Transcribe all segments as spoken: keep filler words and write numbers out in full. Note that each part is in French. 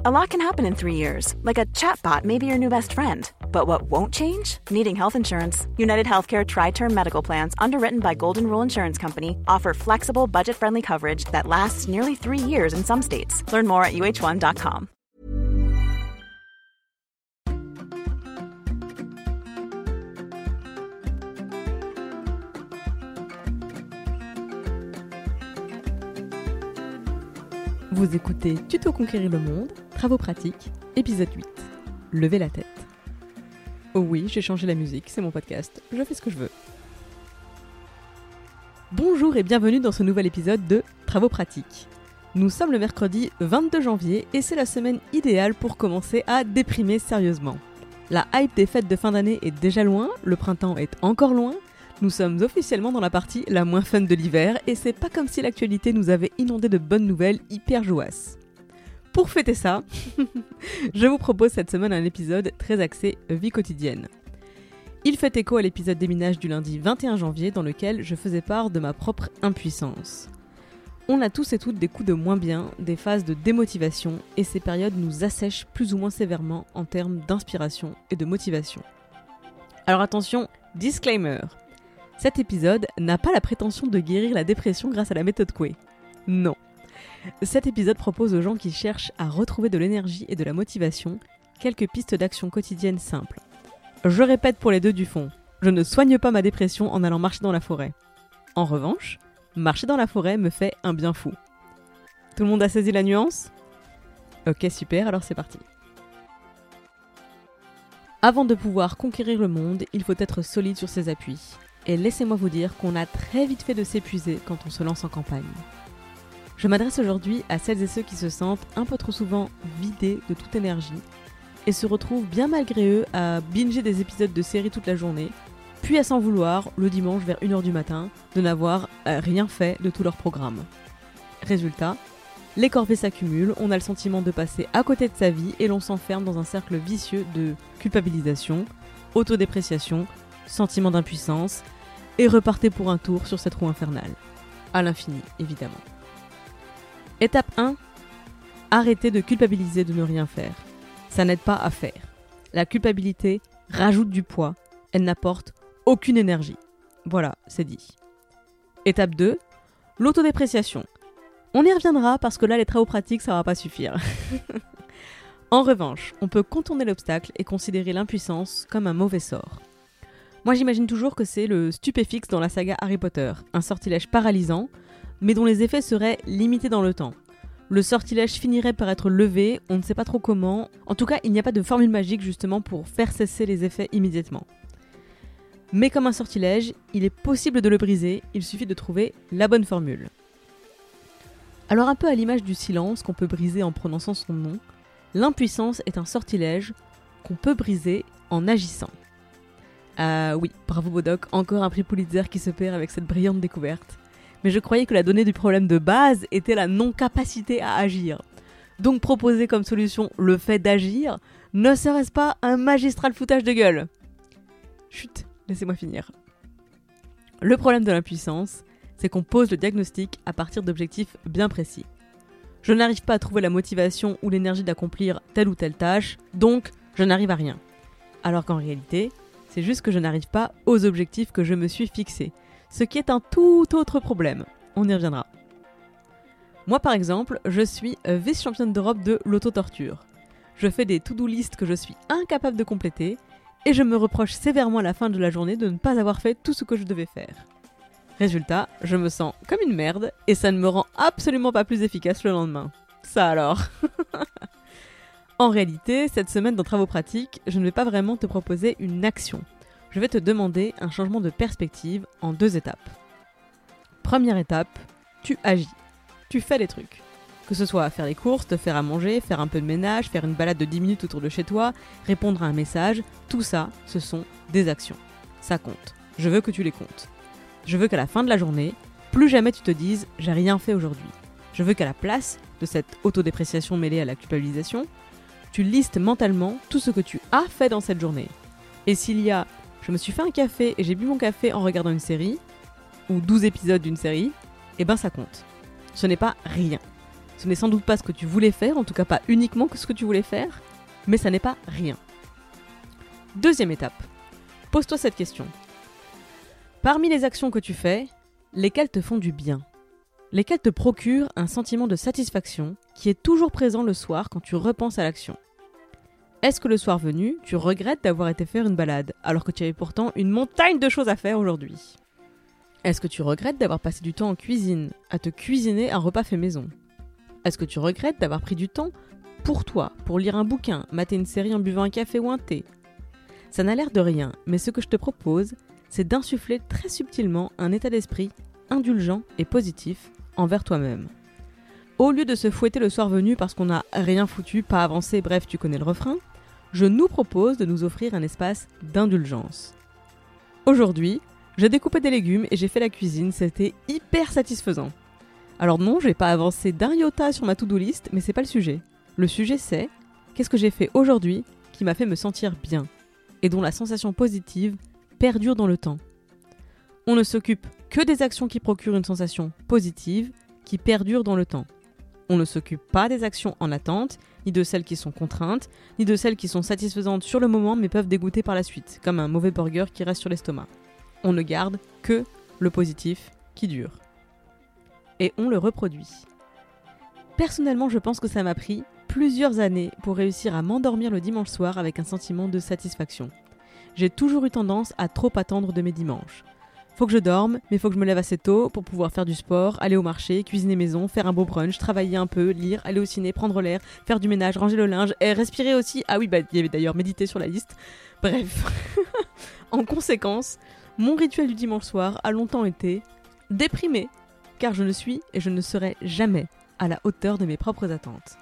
A lot can happen in three years, like a chatbot may be your new best friend. But what won't change? Needing health insurance. United Healthcare Tri-Term Medical Plans, underwritten by Golden Rule Insurance Company, offer flexible, budget-friendly coverage that lasts nearly three years in some states. Learn more at U H one dot com. Vous écoutez Tuto Conquérir le Monde, Travaux pratiques, épisode huit. Levez la tête. Oh oui, j'ai changé la musique, c'est mon podcast, je fais ce que je veux. Bonjour et bienvenue dans ce nouvel épisode de Travaux pratiques. Nous sommes le mercredi vingt-deux janvier et c'est la semaine idéale pour commencer à déprimer sérieusement. La hype des fêtes de fin d'année est déjà loin, le printemps est encore loin, nous sommes officiellement dans la partie la moins fun de l'hiver et c'est pas comme si l'actualité nous avait inondé de bonnes nouvelles hyper jouasses. Pour fêter ça, je vous propose cette semaine un épisode très axé vie quotidienne. Il fait écho à l'épisode déminage du lundi vingt et un janvier dans lequel je faisais part de ma propre impuissance. On a tous et toutes des coups de moins bien, des phases de démotivation et ces périodes nous assèchent plus ou moins sévèrement en termes d'inspiration et de motivation. Alors attention, disclaimer. Cet épisode n'a pas la prétention de guérir la dépression grâce à la méthode Coué. Non. Cet épisode propose aux gens qui cherchent à retrouver de l'énergie et de la motivation quelques pistes d'action quotidiennes simples. Je répète pour les deux du fond, je ne soigne pas ma dépression en allant marcher dans la forêt. En revanche, marcher dans la forêt me fait un bien fou. Tout le monde a saisi la nuance ? Ok, super, alors c'est parti. Avant de pouvoir conquérir le monde, il faut être solide sur ses appuis. Et laissez-moi vous dire qu'on a très vite fait de s'épuiser quand on se lance en campagne. Je m'adresse aujourd'hui à celles et ceux qui se sentent un peu trop souvent vidés de toute énergie et se retrouvent bien malgré eux à binger des épisodes de séries toute la journée, puis à s'en vouloir le dimanche vers une heure du matin de n'avoir rien fait de tout leur programme. Résultat, les corvées s'accumulent, on a le sentiment de passer à côté de sa vie et l'on s'enferme dans un cercle vicieux de culpabilisation, autodépréciation, sentiment d'impuissance, et repartez pour un tour sur cette roue infernale. À l'infini, évidemment. Étape un. Arrêtez de culpabiliser de ne rien faire. Ça n'aide pas à faire. La culpabilité rajoute du poids, elle n'apporte aucune énergie. Voilà, c'est dit. Étape deux. L'autodépréciation. On y reviendra parce que là, les travaux pratiques, ça va pas suffire. En revanche, on peut contourner l'obstacle et considérer l'impuissance comme un mauvais sort. Moi j'imagine toujours que c'est le stupéfixe dans la saga Harry Potter, un sortilège paralysant, mais dont les effets seraient limités dans le temps. Le sortilège finirait par être levé, on ne sait pas trop comment, en tout cas il n'y a pas de formule magique justement pour faire cesser les effets immédiatement. Mais comme un sortilège, il est possible de le briser, il suffit de trouver la bonne formule. Alors un peu à l'image du silence qu'on peut briser en prononçant son nom, l'impuissance est un sortilège qu'on peut briser en agissant. Ah oui, bravo Bodoc, encore un prix Pulitzer qui se perd avec cette brillante découverte. Mais je croyais que la donnée du problème de base était la non-capacité à agir. Donc proposer comme solution le fait d'agir, ne serait-ce pas un magistral foutage de gueule ? Chut, laissez-moi finir. Le problème de l'impuissance, c'est qu'on pose le diagnostic à partir d'objectifs bien précis. Je n'arrive pas à trouver la motivation ou l'énergie d'accomplir telle ou telle tâche, donc je n'arrive à rien. Alors qu'en réalité, c'est juste que je n'arrive pas aux objectifs que je me suis fixés, ce qui est un tout autre problème. On y reviendra. Moi par exemple, je suis vice-championne d'Europe de l'auto-torture. Je fais des to-do list que je suis incapable de compléter et je me reproche sévèrement à la fin de la journée de ne pas avoir fait tout ce que je devais faire. Résultat, je me sens comme une merde et ça ne me rend absolument pas plus efficace le lendemain. Ça alors. En réalité, cette semaine dans Travaux pratiques, je ne vais pas vraiment te proposer une action. Je vais te demander un changement de perspective en deux étapes. Première étape, tu agis. Tu fais les trucs. Que ce soit faire les courses, te faire à manger, faire un peu de ménage, faire une balade de dix minutes autour de chez toi, répondre à un message, tout ça, ce sont des actions. Ça compte. Je veux que tu les comptes. Je veux qu'à la fin de la journée, plus jamais tu te dises « j'ai rien fait aujourd'hui ». Je veux qu'à la place de cette autodépréciation mêlée à la culpabilisation, tu listes mentalement tout ce que tu as fait dans cette journée. Et s'il y a « je me suis fait un café et j'ai bu mon café en regardant une série » ou douze épisodes d'une série, eh ben ça compte. Ce n'est pas rien. Ce n'est sans doute pas ce que tu voulais faire, en tout cas pas uniquement ce que tu voulais faire, mais ça n'est pas rien. Deuxième étape. Pose-toi cette question. Parmi les actions que tu fais, lesquelles te font du bien ? Lesquelles te procurent un sentiment de satisfaction qui est toujours présent le soir quand tu repenses à l'action ? Est-ce que le soir venu, tu regrettes d'avoir été faire une balade, alors que tu avais pourtant une montagne de choses à faire aujourd'hui ? Est-ce que tu regrettes d'avoir passé du temps en cuisine, à te cuisiner un repas fait maison ? Est-ce que tu regrettes d'avoir pris du temps pour toi, pour lire un bouquin, mater une série en buvant un café ou un thé ? Ça n'a l'air de rien, mais ce que je te propose, c'est d'insuffler très subtilement un état d'esprit indulgent et positif envers toi-même. Au lieu de se fouetter le soir venu parce qu'on n'a rien foutu, pas avancé, bref, tu connais le refrain, je nous propose de nous offrir un espace d'indulgence. Aujourd'hui, j'ai découpé des légumes et j'ai fait la cuisine, c'était hyper satisfaisant. Alors non, j'ai pas avancé d'un iota sur ma to-do list, mais c'est pas le sujet. Le sujet c'est, qu'est-ce que j'ai fait aujourd'hui qui m'a fait me sentir bien, et dont la sensation positive perdure dans le temps. On ne s'occupe que des actions qui procurent une sensation positive, qui perdure dans le temps. On ne s'occupe pas des actions en attente, ni de celles qui sont contraintes, ni de celles qui sont satisfaisantes sur le moment mais peuvent dégoûter par la suite, comme un mauvais burger qui reste sur l'estomac. On ne garde que le positif qui dure. Et on le reproduit. Personnellement, je pense que ça m'a pris plusieurs années pour réussir à m'endormir le dimanche soir avec un sentiment de satisfaction. J'ai toujours eu tendance à trop attendre de mes dimanches. Faut que je dorme, mais faut que je me lève assez tôt pour pouvoir faire du sport, aller au marché, cuisiner maison, faire un beau brunch, travailler un peu, lire, aller au ciné, prendre l'air, faire du ménage, ranger le linge et respirer aussi. Ah oui, bah il y avait d'ailleurs méditer sur la liste. Bref. En conséquence, mon rituel du dimanche soir a longtemps été déprimé, car je ne suis et je ne serai jamais à la hauteur de mes propres attentes.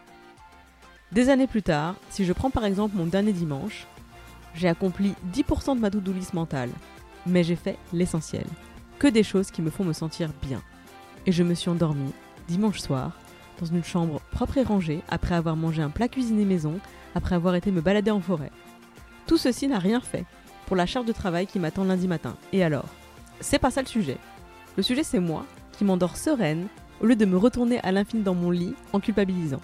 Des années plus tard, si je prends par exemple mon dernier dimanche, j'ai accompli dix pour cent de ma to-do list mentale. Mais j'ai fait l'essentiel, que des choses qui me font me sentir bien. Et je me suis endormie, dimanche soir, dans une chambre propre et rangée, après avoir mangé un plat cuisiné maison, après avoir été me balader en forêt. Tout ceci n'a rien fait pour la charge de travail qui m'attend lundi matin. Et alors ? C'est pas ça le sujet. Le sujet c'est moi, qui m'endors sereine, au lieu de me retourner à l'infini dans mon lit en culpabilisant.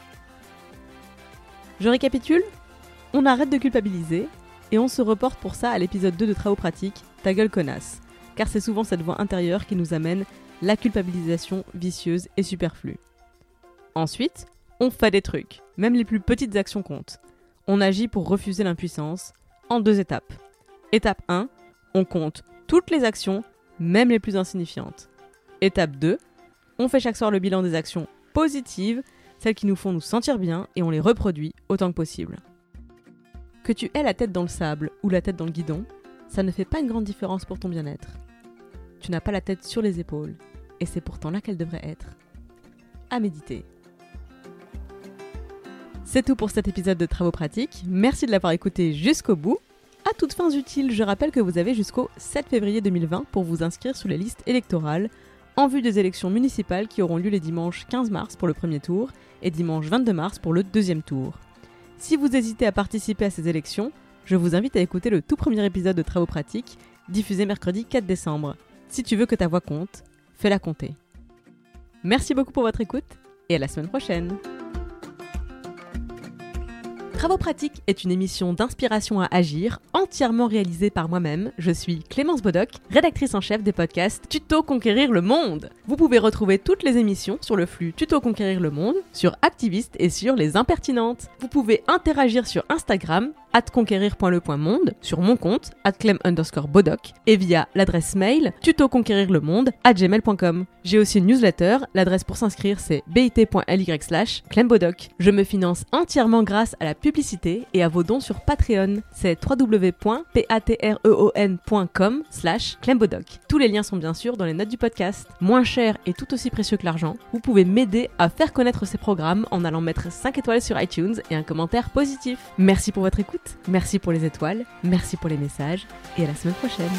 Je récapitule ? On arrête de culpabiliser, et on se reporte pour ça à l'épisode deux de Travaux pratiques, Ta gueule connasse, car c'est souvent cette voix intérieure qui nous amène la culpabilisation vicieuse et superflue. Ensuite, on fait des trucs, même les plus petites actions comptent. On agit pour refuser l'impuissance, en deux étapes. Étape un, on compte toutes les actions, même les plus insignifiantes. Étape deux, on fait chaque soir le bilan des actions positives, celles qui nous font nous sentir bien, et on les reproduit autant que possible. Que tu aies la tête dans le sable ou la tête dans le guidon, ça ne fait pas une grande différence pour ton bien-être. Tu n'as pas la tête sur les épaules, et c'est pourtant là qu'elle devrait être. À méditer. C'est tout pour cet épisode de Travaux pratiques. Merci de l'avoir écouté jusqu'au bout. À toutes fins utiles, je rappelle que vous avez jusqu'au sept février deux mille vingt pour vous inscrire sur les listes électorales en vue des élections municipales qui auront lieu les dimanches quinze mars pour le premier tour et dimanche vingt-deux mars pour le deuxième tour. Si vous hésitez à participer à ces élections, je vous invite à écouter le tout premier épisode de Travaux pratiques, diffusé mercredi quatre décembre. Si tu veux que ta voix compte, fais-la compter. Merci beaucoup pour votre écoute et à la semaine prochaine. Travaux pratiques est une émission d'inspiration à agir, entièrement réalisée par moi-même. Je suis Clémence Bodoc, rédactrice en chef des podcasts Tuto Conquérir le Monde. Vous pouvez retrouver toutes les émissions sur le flux Tuto Conquérir le Monde, sur Activiste et sur Les Impertinentes. Vous pouvez interagir sur Instagram, arobase conquérir point le point monde, sur mon compte, arobase clem underscore bodoc, et via l'adresse mail tutoconquérirlemonde arobase gmail point com. J'ai aussi une newsletter, l'adresse pour s'inscrire c'est bit.ly slash clembodoc. Je me finance entièrement grâce à la publicité et à vos dons sur Patreon, c'est w w w point patreon point com slash clembodoc. Tous les liens sont bien sûr dans les notes du podcast. Moins cher et tout aussi précieux que l'argent, vous pouvez m'aider à faire connaître ces programmes en allant mettre cinq étoiles sur iTunes et un commentaire positif. Merci pour votre écoute. Merci pour les étoiles, merci pour les messages et à la semaine prochaine.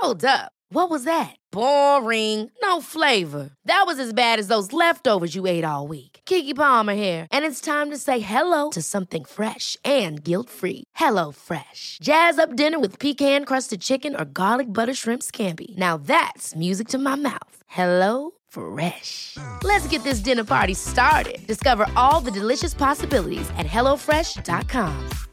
Hold up. What was that? Boring. No flavor. That was as bad as those leftovers you ate all week. Keke Palmer here, and it's time to say hello to something fresh and guilt-free. Hello Fresh. Jazz up dinner with pecan-crusted chicken or garlic butter shrimp scampi. Now that's music to my mouth. Hello Fresh. Let's get this dinner party started. Discover all the delicious possibilities at hello fresh dot com.